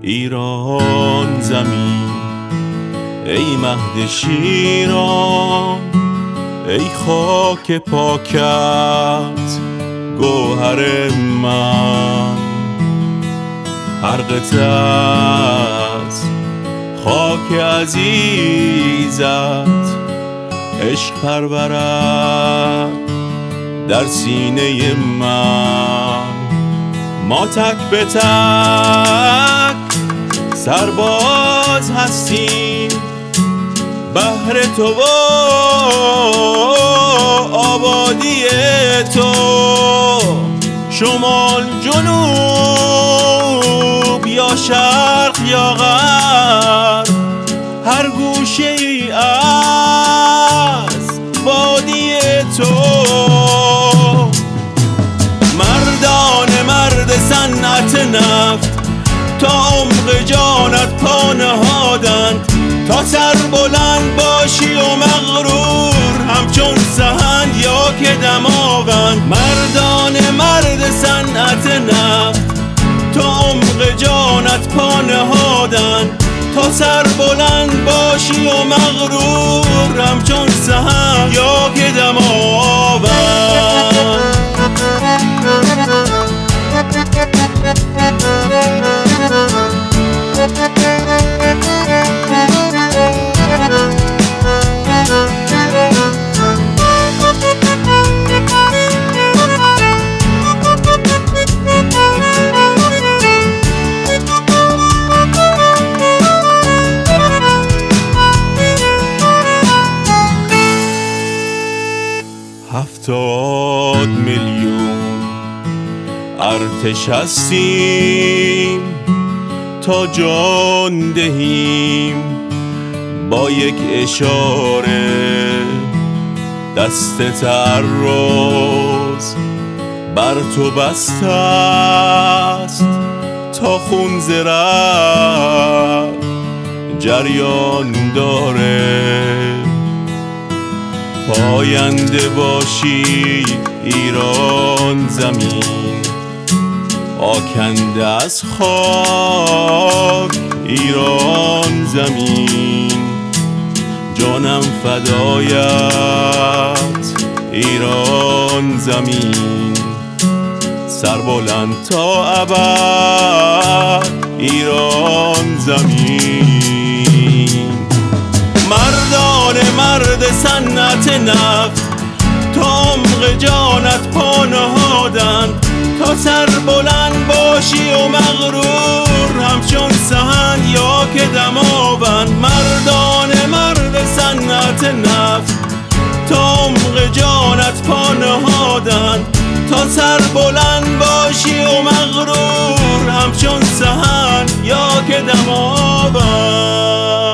ایران زمین، ای مهد شیران، ای خاک پاکت گوهر من. هر قطعه‌از خاک عزیزت عشق پرورد در سینه من. ما تک به تک سرباز هستیم بهر تو و آبادی تو. شمال جنوب یا شرق یا غرب، هر گوشه ای از وادی تو. مردان مرد صنعت نفت تا عمق جانت پا نهادند، تا سر بلند باشی و مغرور همچون سهند یا که دماوند. مردان مرد صنعت نفت تا عمق جانت پا نهادند، تا سر بلند باشی و مغرور همچون سهند یا که دماوند. هفتاد میلیون ارتش هستیم تا جان دهیم، با یک اشاره دست تعرض بر تو بسته است، تا خون ز رگ جریان داره. پاینده باشی ایران زمین، آکنده از خاک ایران زمین. جانم فدایت ایران زمین، سربلند تا ابد ایران زمین. مردان مرد صنعت نفت تا عمق جانت پا نهادند، تا سر بلند باشی و مغرور همچون سهند یا که دماوند. مردان مرد صنعت نفت تا عمق جانت پا نهادند، تا سر بلند باشی و مغرور همچون سهند یا که دماوند.